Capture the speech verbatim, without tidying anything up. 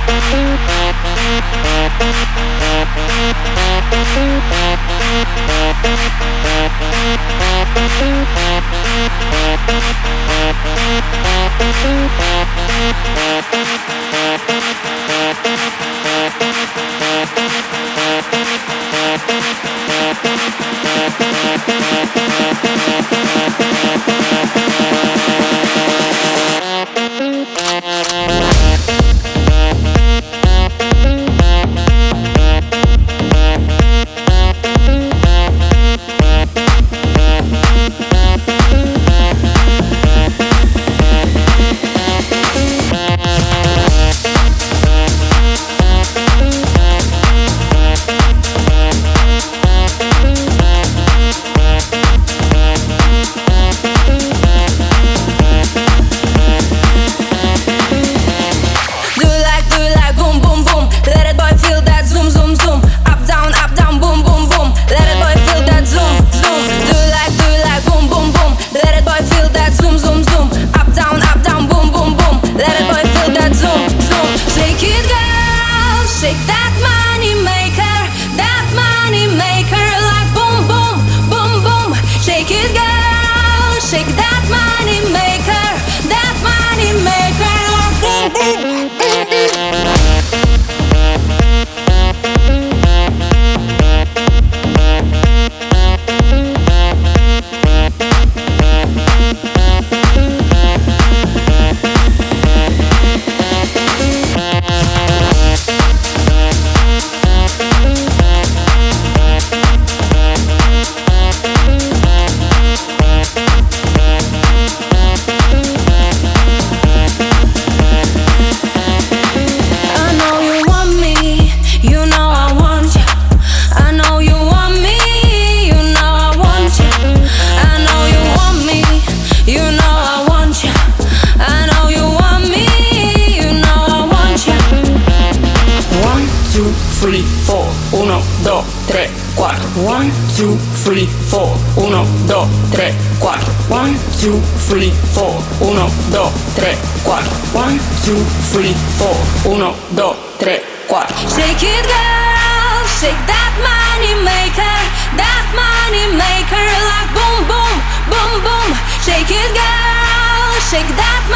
One, two, three, four, uno, dos, tres, cuatro. One, two, three, four, uno, dos, tres, cuatro. One, two, three, four, uno, dos, tres, cuatro. Shake it, girl, shake that money maker, that money maker, like boom, boom, boom, boom. Shake it, girl, shake that money